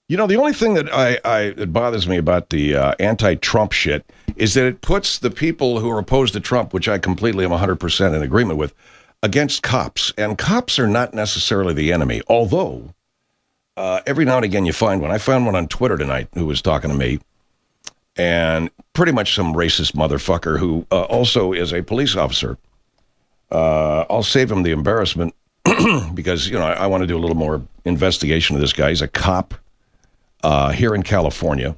You know, the only thing that that bothers me about the anti-Trump shit is that it puts the people who are opposed to Trump, which I completely am 100% in agreement with, against cops. And cops are not necessarily the enemy, although every now and again you find one. I found one on Twitter tonight who was talking to me, and pretty much some racist motherfucker who also is a police officer. I'll save him the embarrassment because, you know, I want to do a little more investigation of this guy. He's a cop here in California,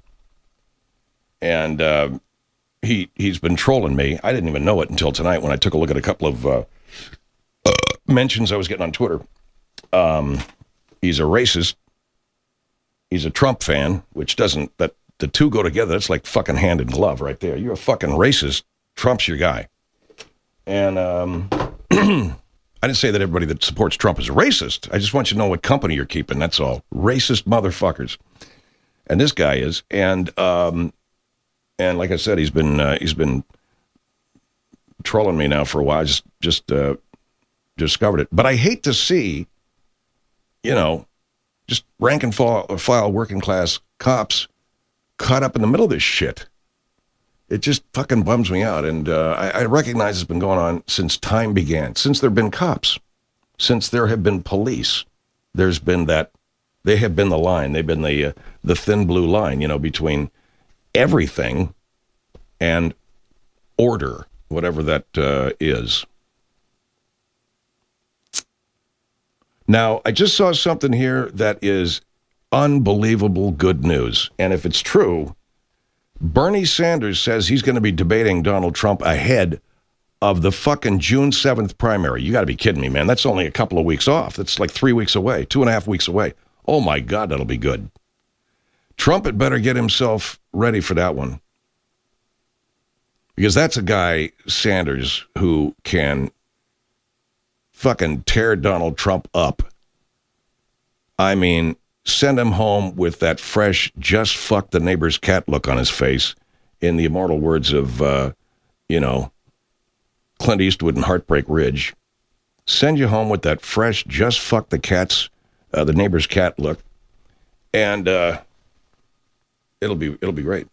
and he's been trolling me. I didn't even know it until tonight when I took a look at a couple of mentions I was getting on Twitter. He's a racist. He's a Trump fan, which doesn't, that the two go together. That's like fucking hand in glove right there. You're a fucking racist. Trump's your guy. And I didn't say that everybody that supports Trump is a racist. I just want you to know what company you're keeping. That's all. Racist motherfuckers. And this guy is. And like I said, he's been trolling me now for a while. I just discovered it. But I hate to see, you know, just rank and file working class cops caught up in the middle of this shit. It just fucking bums me out. And I recognize it's been going on since time began, since there have been cops, since there have been police. There's been that, they have been the line. They've been the thin blue line, you know, between everything and order, whatever that is. Now, I just saw something here that is unbelievable good news. And if it's true, Bernie Sanders says he's going to be debating Donald Trump ahead of the fucking June 7th primary. You got to be kidding me, man. That's only a couple of weeks off. That's like 3 weeks away, 2.5 weeks away. Oh, my God, that'll be good. Trump had better get himself ready for that one. Because that's a guy, Sanders, who can fucking tear Donald Trump up. I mean, send him home with that fresh, just fuck the neighbor's cat look on his face, in the immortal words of, you know, Clint Eastwood and Heartbreak Ridge. Send you home with that fresh, just fuck the neighbor's cat look, and it'll be great.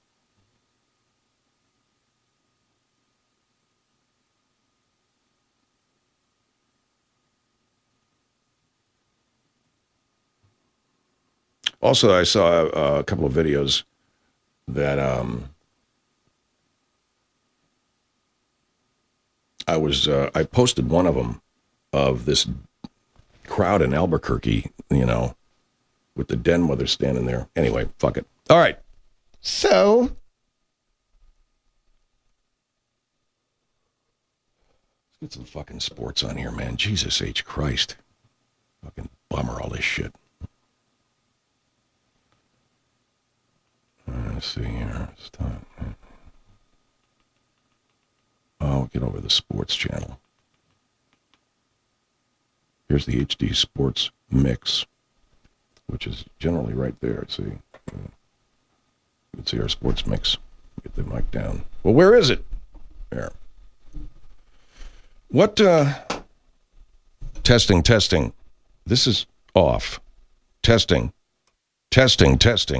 Also, I saw a couple of videos that I posted one of them of this crowd in Albuquerque, you know, with the den mother standing there. Anyway, fuck it. All right. So, let's get some fucking sports on here, man. Jesus H. Christ. Fucking bummer, all this shit. Let's see here. I'll get over the sports channel. Here's the HD Sports Mix, which is generally right there. See, you can see our sports mix. Get the mic down. Well, where is it? There. What? Testing. This is off. Testing. I didn't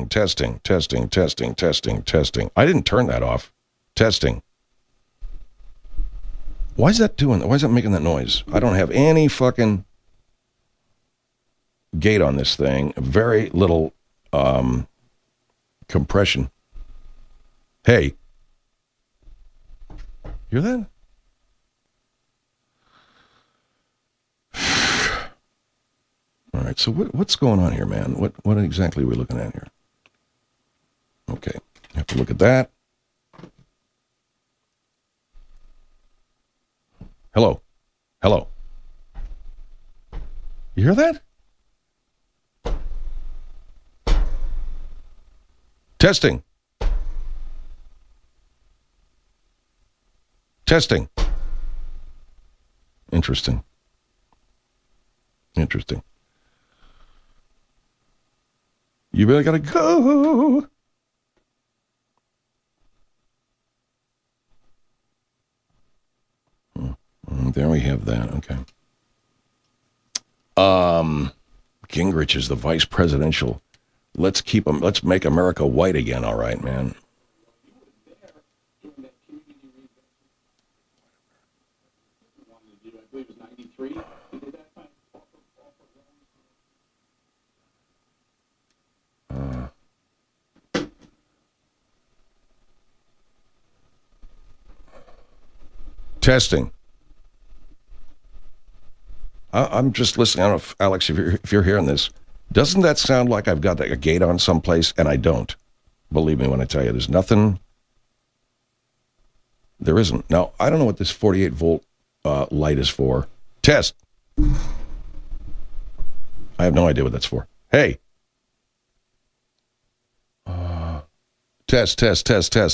turn that off. Testing. Why is that making that noise? I don't have any fucking gate on this thing. Very little compression. Hey. Hear that? All right, so what's going on here, man? What exactly are we looking at here? Okay, have to look at that. Hello. You hear that? Testing. Interesting. You really gotta go. There we have that. Okay. Gingrich is the vice presidential Let's make America white again. All right, man. Testing. I'm just listening. I don't know if, Alex, if you're hearing this, doesn't that sound like I've got a gate on someplace? And I don't. Believe me when I tell you, there's nothing. There isn't. Now, I don't know what this 48 volt light is for. Test. I have no idea what that's for. Hey. Test. Test.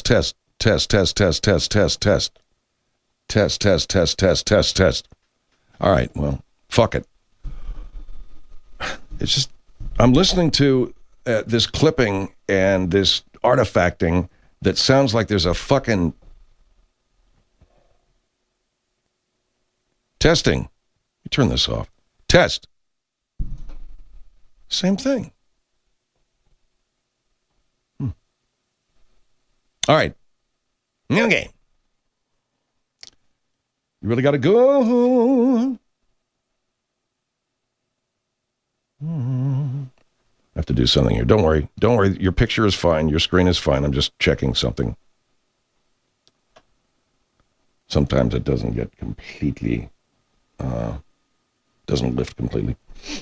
All right, well, fuck it. It's just, I'm listening to this clipping and this artifacting that sounds like there's a fucking testing. You turn this off. Test. Same thing. All right. New game. You really got to go. I have to do something here. Don't worry. Don't worry. Your picture is fine. Your screen is fine. I'm just checking something. Sometimes it doesn't get completely, doesn't lift completely.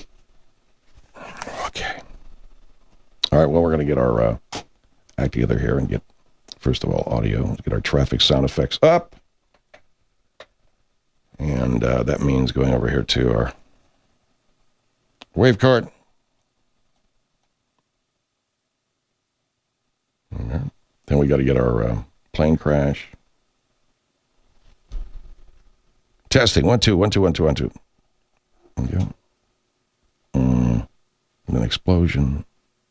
Okay. All right. Well, we're going to get our act together here and get, first of all, audio. Let's get our traffic sound effects up. And that means going over here to our wave card. Okay. Then we got to get our plane crash. Testing. 1 2 1 2 1 2 1 2. Okay. An explosion.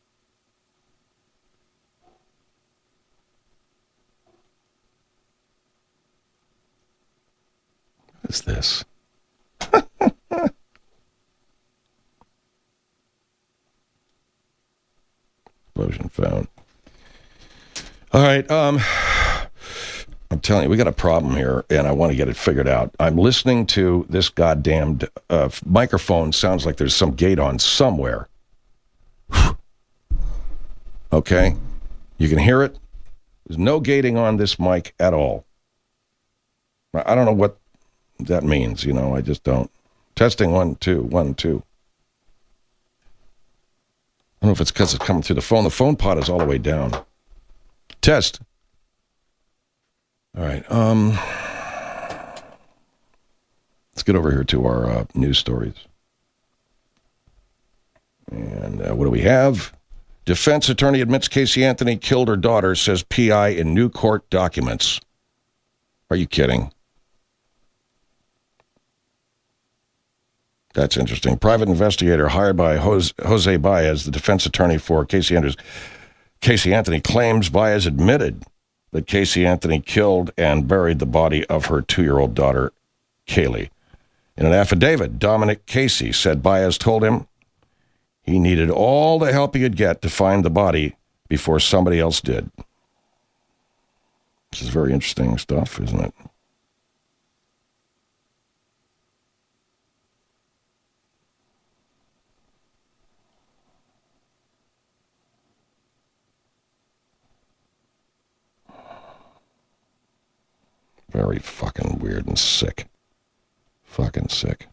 What is this? Explosion found. All right. I'm telling you, we got a problem here, and I want to get it figured out. I'm listening to this goddamned microphone. Sounds like there's some gate on somewhere. Okay? You can hear it. There's no gating on this mic at all. I don't know what that means, you know, I just don't. Testing 1 2 1 2. I don't know if it's because it's coming through the phone. The phone pot is all the way down. Test. All right. Let's get over here to our news stories. And what do we have? Defense attorney admits Casey Anthony killed her daughter, says PI in new court documents. Are you kidding? That's interesting. Private investigator hired by Jose Baez, the defense attorney for Casey Anthony, claims Baez admitted that Casey Anthony killed and buried the body of her 2-year-old daughter, Kaylee. In an affidavit, Dominic Casey said Baez told him he needed all the help he could get to find the body before somebody else did. This is very interesting stuff, isn't it? Very fucking weird and sick. Fucking sick.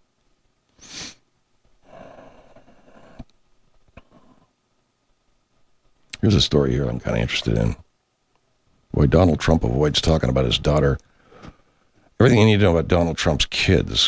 Here's a story here I'm kind of interested in. Boy, Donald Trump avoids talking about his daughter. Everything you need to know about Donald Trump's kids.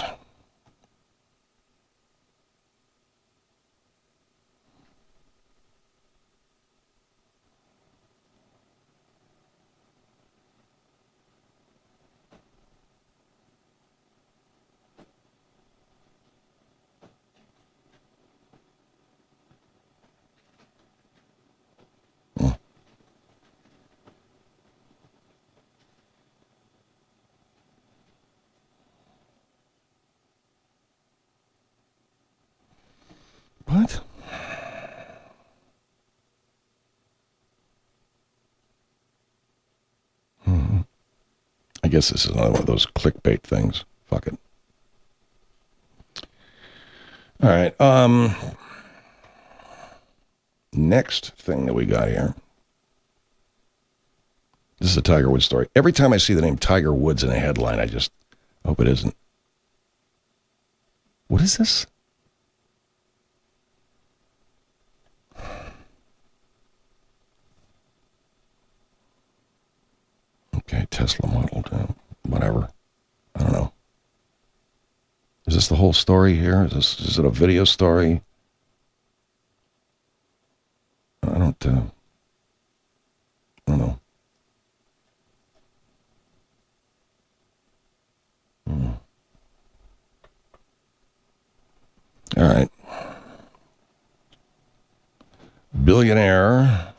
guess this is another one of those clickbait things. Fuck it. All right. Next thing that we got here. This is a Tiger Woods story. Every time I see the name Tiger Woods in a headline, I just hope it isn't. What is this? Okay, Tesla Model 2. Whatever. I don't know. Is this the whole story here? Is it a video story? I don't know. All right. Billionaire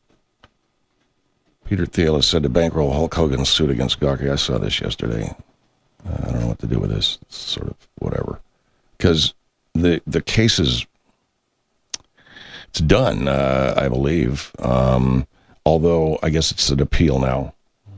Peter Thiel is said to bankroll Hulk Hogan's suit against Gawker. I saw this yesterday. I don't know what to do with this. It's sort of whatever. Because the case is, it's done, I believe. Although I guess it's an appeal now.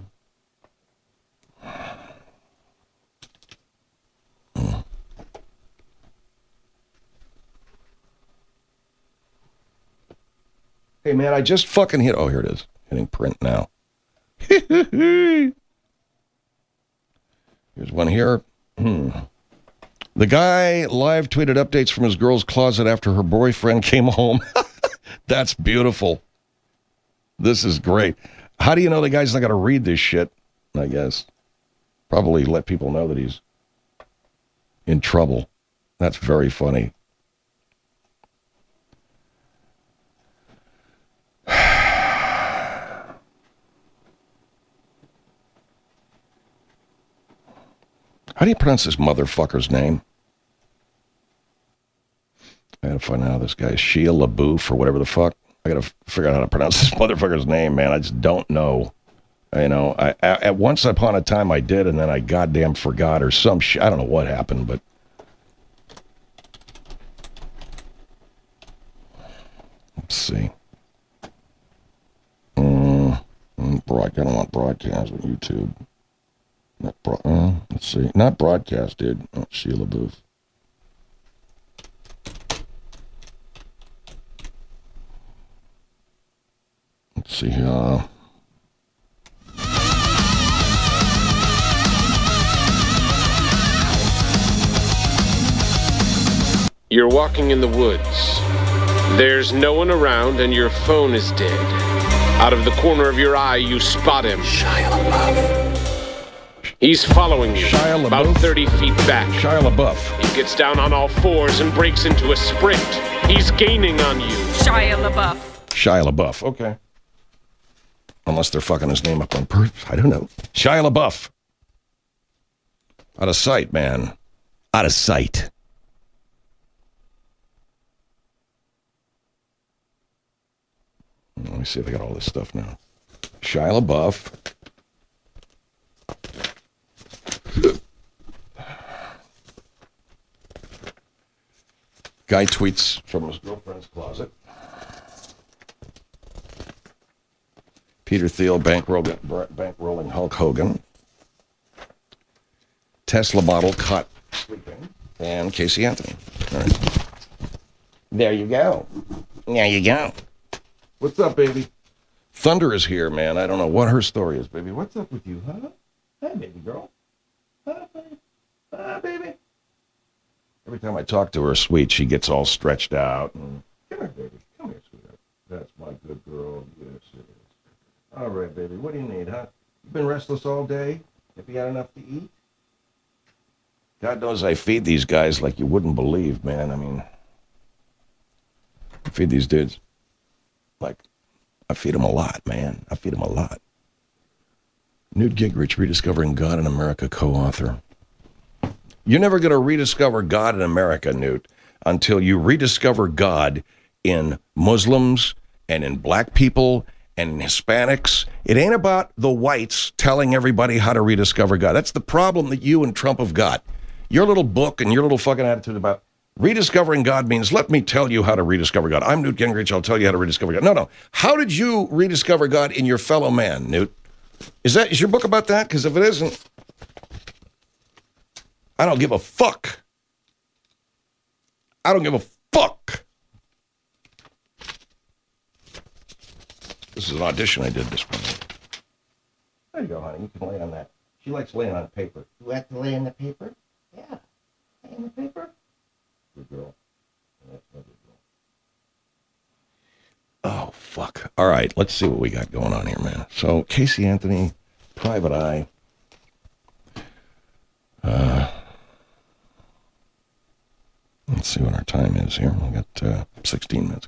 Hey, man, I just fucking hit... Oh, here it is. Hitting print now. Here's one here. The guy live tweeted updates from his girl's closet after her boyfriend came home. That's beautiful. This is great. How do you know the guy's not going to read this shit? I guess. Probably let people know that he's in trouble. That's very funny. How do you pronounce this motherfucker's name? I gotta find out how this guy is. Shia LaBeouf or whatever the fuck. I gotta figure out how to pronounce this motherfucker's name, man. I just don't know. You know, at once upon a time I did, and then I goddamn forgot or some shit. I don't know what happened, but... Let's see. I don't want broadcast with YouTube. Let's see. Not broadcast, dude. Oh, Sheila Booth. Let's see. You're walking in the woods. There's no one around and your phone is dead. Out of the corner of your eye, you spot him. Shia LaBeouf. He's following you, about 30 feet back. Shia LaBeouf. He gets down on all fours and breaks into a sprint. He's gaining on you. Shia LaBeouf. Shia LaBeouf, okay. Unless they're fucking his name up on purpose. I don't know. Shia LaBeouf. Out of sight, man. Out of sight. Let me see if I got all this stuff now. Shia LaBeouf. Guy tweets from his girlfriend's closet. Peter Thiel bankrolling Hulk Hogan. Tesla model caught sleeping. And Casey Anthony. All right. There you go. There you go. What's up, baby? Thunder is here, man. I don't know what her story is, baby. What's up with you, huh? Hi, baby girl. Hi, baby. Hi, baby. Every time I talk to her, sweet, she gets all stretched out. And, come here, baby. Come here, sweetheart. That's my good girl. Yes, it is. All right, baby. What do you need, huh? You been restless all day? Have you had enough to eat? God knows I feed these guys like you wouldn't believe, man. I mean, I feed these dudes. Like, I feed them a lot, man. I feed them a lot. Newt Gingrich, Rediscovering God in America, co-author. You're never going to rediscover God in America, Newt, until you rediscover God in Muslims and in black people and in Hispanics. It ain't about the whites telling everybody how to rediscover God. That's the problem that you and Trump have got. Your little book and your little fucking attitude about rediscovering God means, let me tell you how to rediscover God. I'm Newt Gingrich. I'll tell you how to rediscover God. No. How did you rediscover God in your fellow man, Newt? Is your book about that? Because if it isn't, I don't give a fuck. I don't give a fuck. This is an audition I did this morning. There you go, honey. You can lay on that. She likes laying on paper. You have to lay on the paper? Yeah. Lay on the paper? Good girl. That's my good girl. Oh, fuck. All right, let's see what we got going on here, man. So, Casey Anthony, Private Eye. Let's see what our time is here. We got 16 minutes.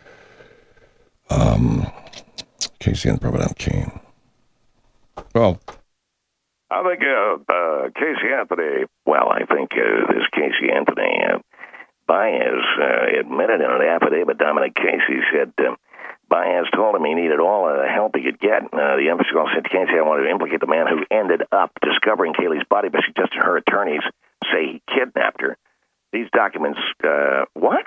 Casey and Private Eye came. Well, I think Casey Anthony, this Casey Anthony, Baez admitted in an affidavit, Dominic Casey said Baez told him he needed all the help he could get. The embassy said to Casey, I wanted to implicate the man who ended up discovering Kaylee's body, but suggested her attorneys say he kidnapped her. These documents, what?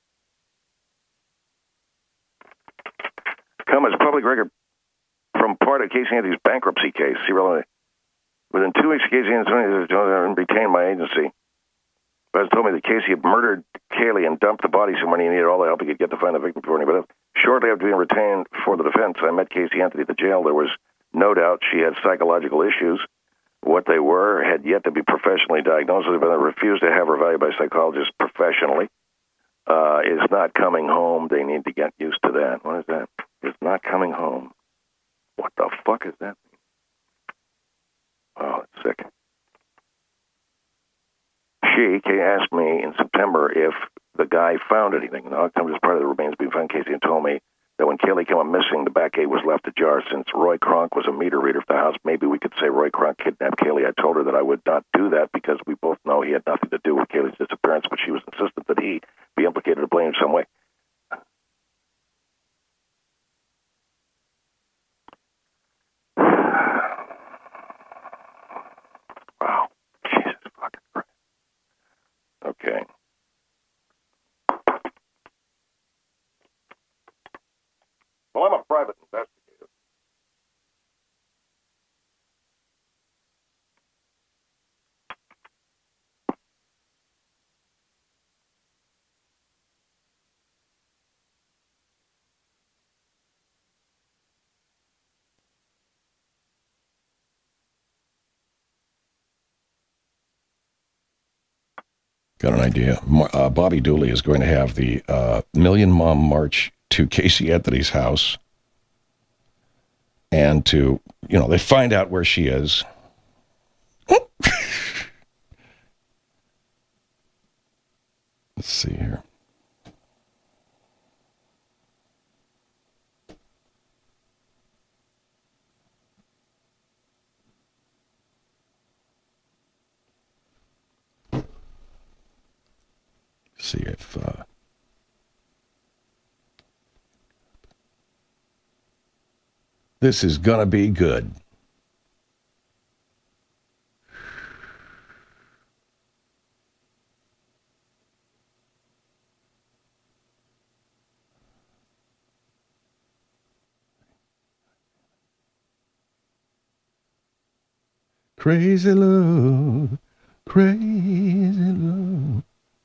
Come as public record from part of Casey Anthony's bankruptcy case. See, really, within 2 weeks, Casey Anthony was retained by agency. Buzz told me that Casey had murdered Kaylee and dumped the body somewhere, and he needed all the help he could get to find the victim before anybody else. Shortly after being retained for the defense, I met Casey Anthony at the jail. There was no doubt she had psychological issues. What they were had yet to be professionally diagnosed. They refused to have her evaluated by psychologists professionally. Is not coming home. They need to get used to that. What is that? Is not coming home. What the fuck is that? Oh, it's sick. She asked me in September if the guy found anything. Now, it comes as part of the remains being found. Casey and told me that when Kaylee came up missing, the back gate was left ajar. Since Roy Kronk was a meter reader for the house, maybe we could say Roy Kronk kidnapped Kaylee. I told her that I would not do that because we both know he had nothing to do with Kaylee's disappearance, but she was insistent that he be implicated or blamed in some way. Wow. Jesus fucking Christ. Okay. Well, I'm a private investigator. got an idea. Bobby Dooley is going to have the Million Mom March to Casey Anthony's house. And to, they find out where she is. Let's see here. See if this is gonna be good. Crazy love, crazy love.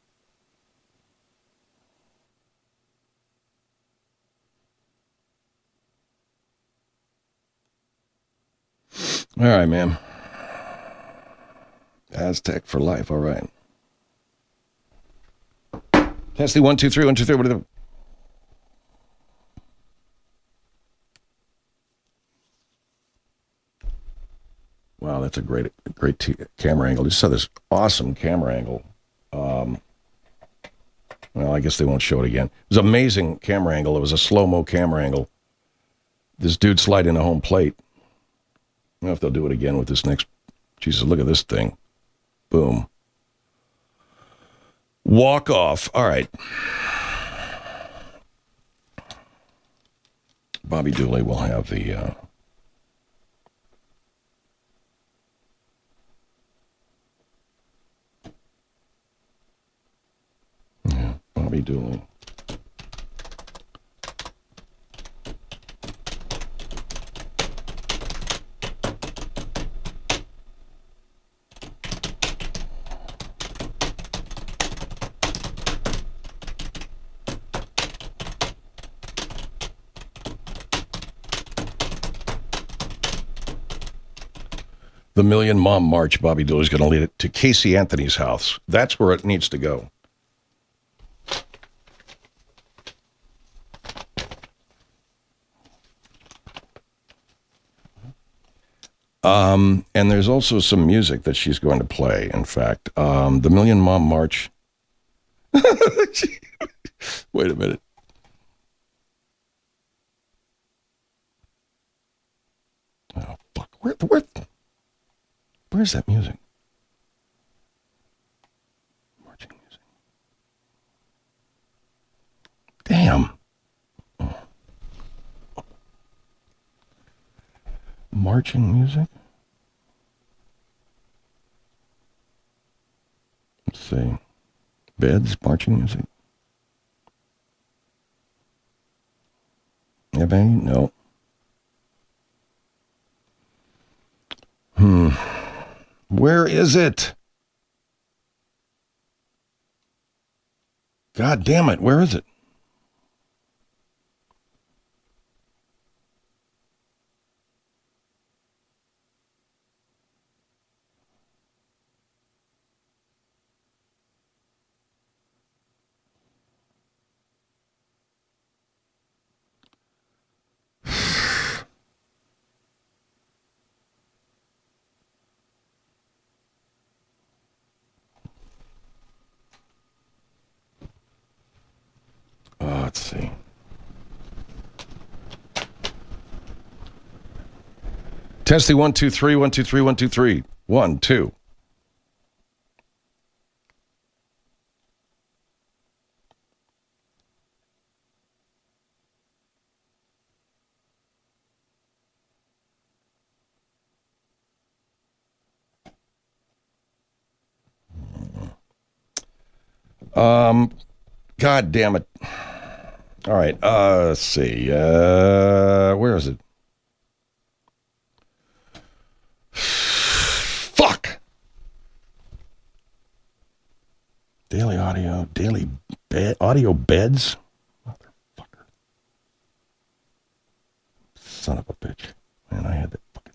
All right, man. Aztec for life. All right. Testing 1, 2, 3, 1, 2, 3. What are the... Wow, that's a great camera angle. You saw this awesome camera angle. Well, I guess they won't show it again. It was an amazing camera angle. It was a slow-mo camera angle. This dude sliding a home plate. I don't know if they'll do it again with this next. Jesus, look at this thing. Boom. Walk off. All right. Bobby Dooley will have the... Yeah, Bobby Dooley. The Million Mom March, Bobby Dooley's going to lead it to Casey Anthony's house. That's where it needs to go. And there's also some music that she's going to play. In fact, the Million Mom March. Wait a minute. Oh, fuck. Where's that music? Marching music. Damn. Oh. Marching music? Let's see. Beds, marching music. Anybody? No. Where is it? God damn it, where is it? Let's see. Test the 1 2 3 1 2 3 1 2 3 1 2. God damn it. All right, let's see. Where is it? Fuck! Daily audio, audio beds? Motherfucker. Son of a bitch. Man, I had that fucking...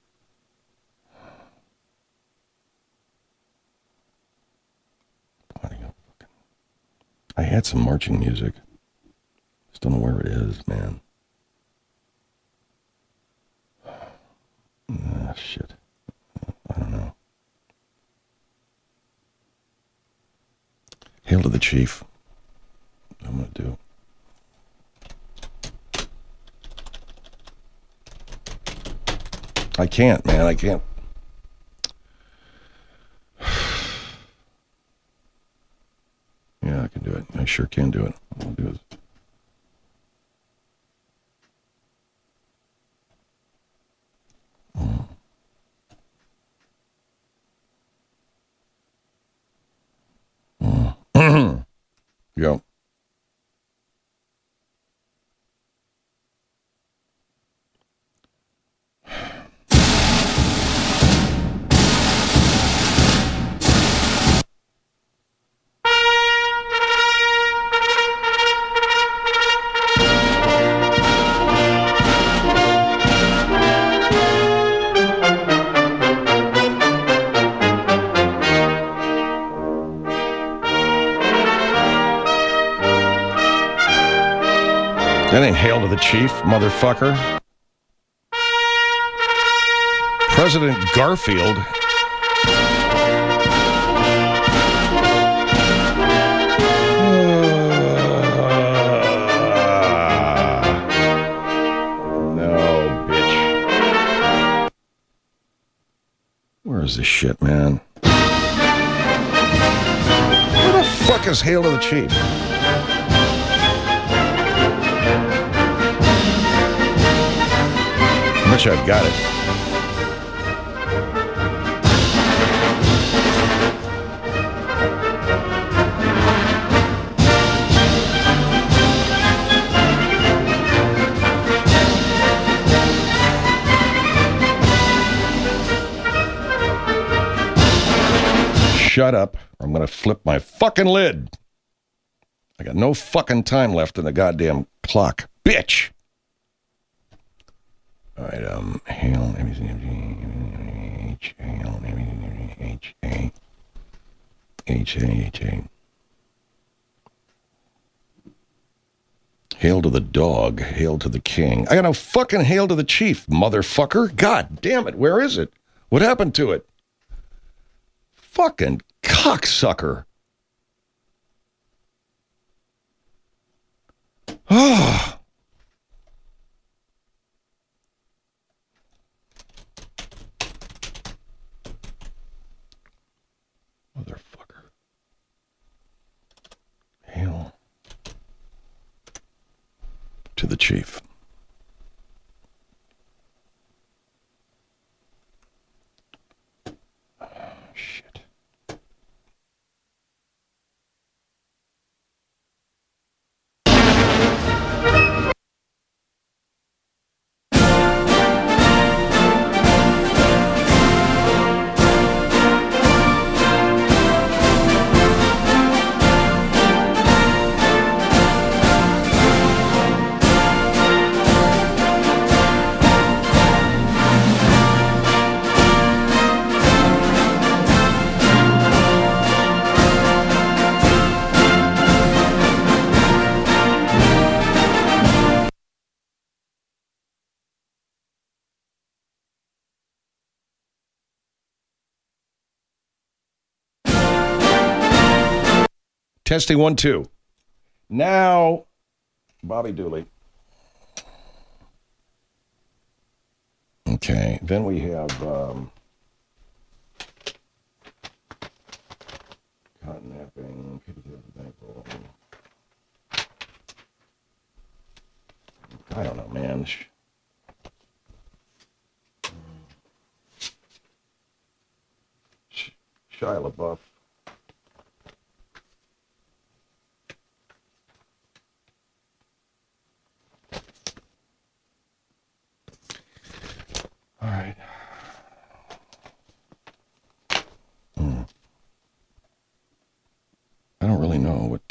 Audio fucking... I had some marching music. Just don't know where it is, man. Ah, shit. I don't know. Hail to the chief. I'm going to do. I can't, man. I can't. Yeah, I can do it. I sure can do it. I'll do it. Go. That ain't hail to the chief, motherfucker. President Garfield. No, bitch. Where is this shit, man? Where the fuck is hail to the chief? I bet you I've got it. Shut up, or I'm going to flip my fucking lid. I got no fucking time left in the goddamn clock. Bitch! All right, hail, H-A. Hail to the dog, hail to the king. I got no fucking hail to the chief, motherfucker. God damn it, where is it? What happened to it? Fucking cocksucker. Ah. Motherfucker. Hail to the chief. Oh, shit. Testing 1, 2. Now, Bobby Dooley. Okay, then we have cotton napping, bankroll. I don't know, man. Shia LaBeouf. All right. I don't really know what.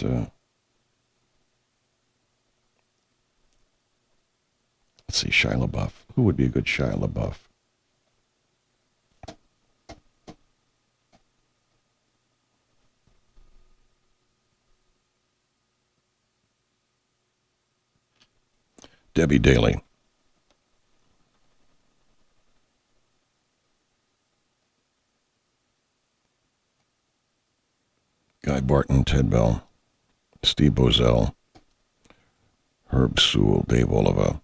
Let's see, Shia LaBeouf. Who would be a good Shia LaBeouf? Debbie Daly. Guy Barton, Ted Bell, Steve Bozell, Herb Sewell, Dave Oliva.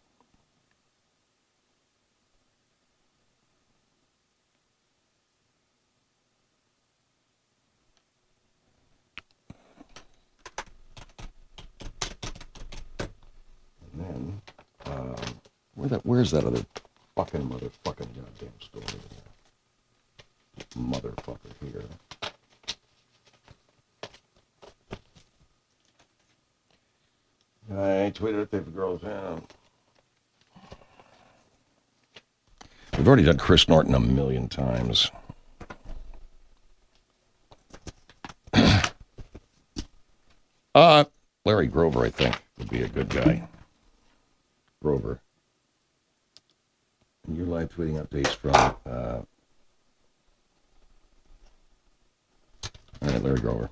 And then, where's that other fucking motherfucking goddamn story? Motherfucker here. I tweeted it there for girls. Yeah. We've already done Chris Norton a million times. Larry Grover, I think, would be a good guy. Grover. And you're live tweeting updates from, all right, Larry Grover.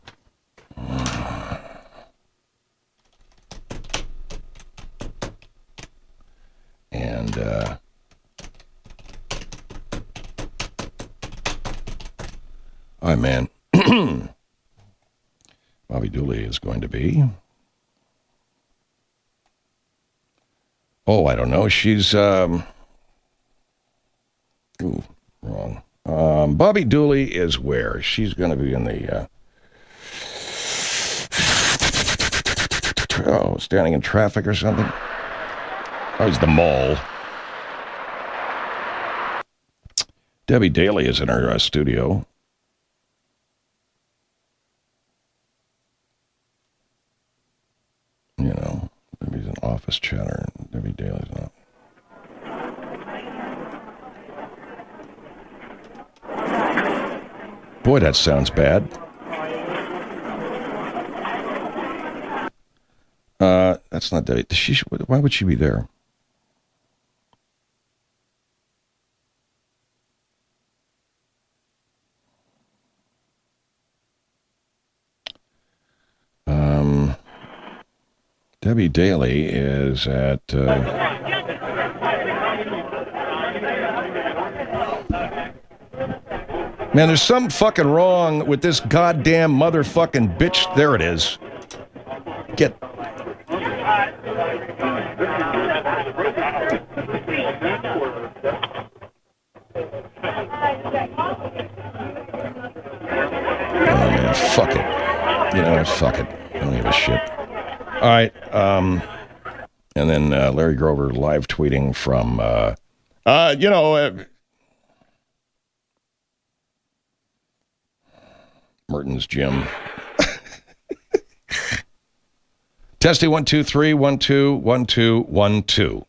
And, all right, man. Bobby Dooley is going to be. Oh, I don't know. She's, ooh, wrong. Bobby Dooley is where? She's going to be in the, standing in traffic or something. Oh, it's the mall. Debbie Daly is in her studio. You know, maybe he's an office chatter. Debbie Daly's not. Boy, that sounds bad. That's not Debbie. Why would she be there? Ivy Daily is at... Man, there's something fucking wrong with this goddamn motherfucking bitch. There it is. Get... Oh, man, fuck it. You know, fuck it. I don't give a shit. All right. And then Larry Grover live tweeting from, Merton's gym. Testy 1 2 3 1 2 1 2 1 2.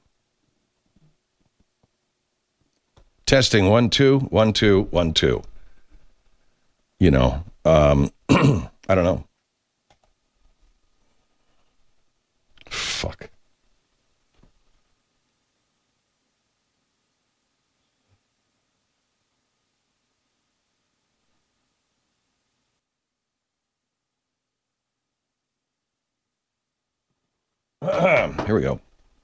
Testing 1 2 1 2 1 2. You know, I don't know. Fuck. Here we go.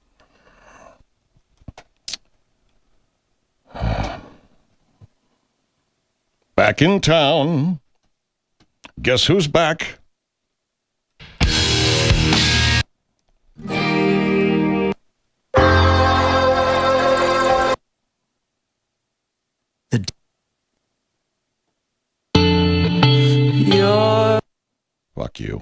Back in town. Guess who's back? Fuck you.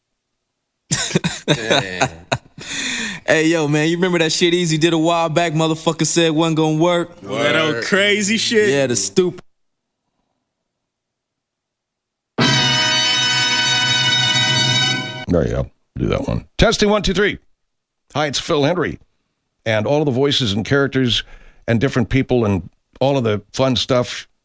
Hey, yo, man, you remember that shit Easy did a while back? Motherfucker said wasn't gonna work. That old crazy shit. Yeah, the stupid. There you go. Do that one. Testing 1 2 3. Hi, it's Phil Henry. And all of the voices and characters and different people and all of the fun stuff